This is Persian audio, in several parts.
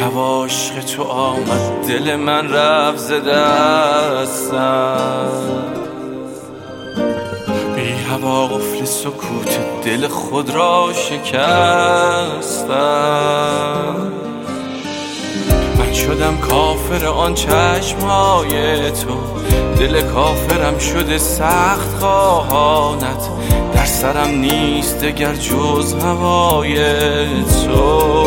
هوا عشق تو آمد دل من رفت ز دستم، بی هوا قفل سکوت دل خود را شکستم. من شدم کافر آن چشمهای تو، دل کافرم شده سخت خواهانت، در سرم نیست دگر جز هوای تو.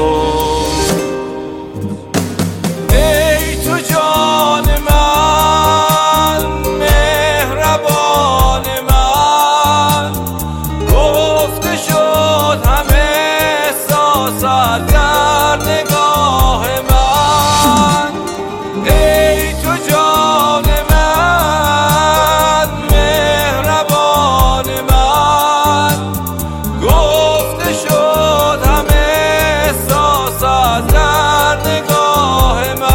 ای تو جان من، مهربان من، گفته شد همه احساسات در نگاه من. ای تو جان من، مهربان من، گفته شد همه احساسات در نگاه من.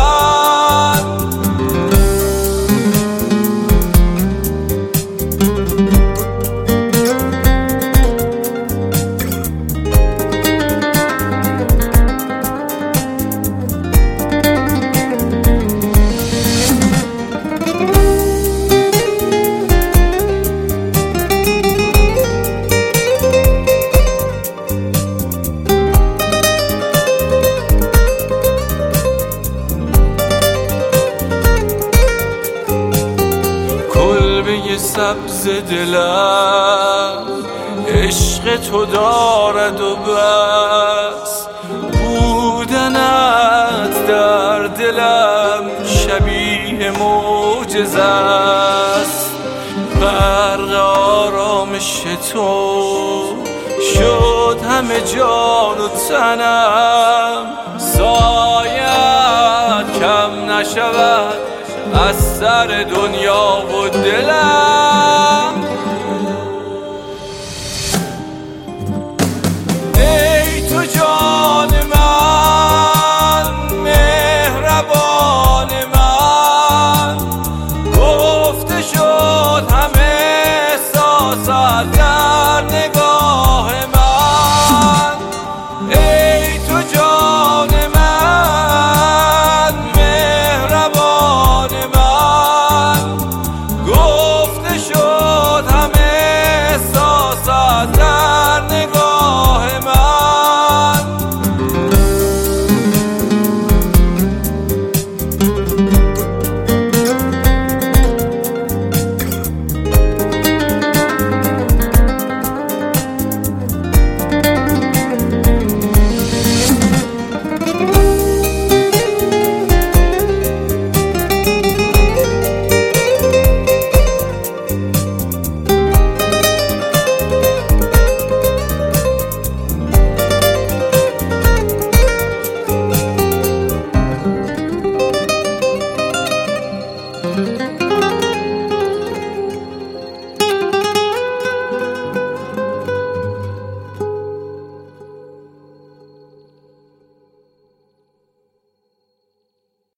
کلبه سبز دلم عشق تو دارد و بس، بودنت در دلم شبیه معجزه است. برق آرامش تو شد همه جان و تنم، سایت کم نشود از سر دنیا و دلم. ای تو جان من، مهربان من، گفته شد همه احساسات در نگاه من. ای تو جان من، مهربان من، گفته شد همه احساسات در نگاه من.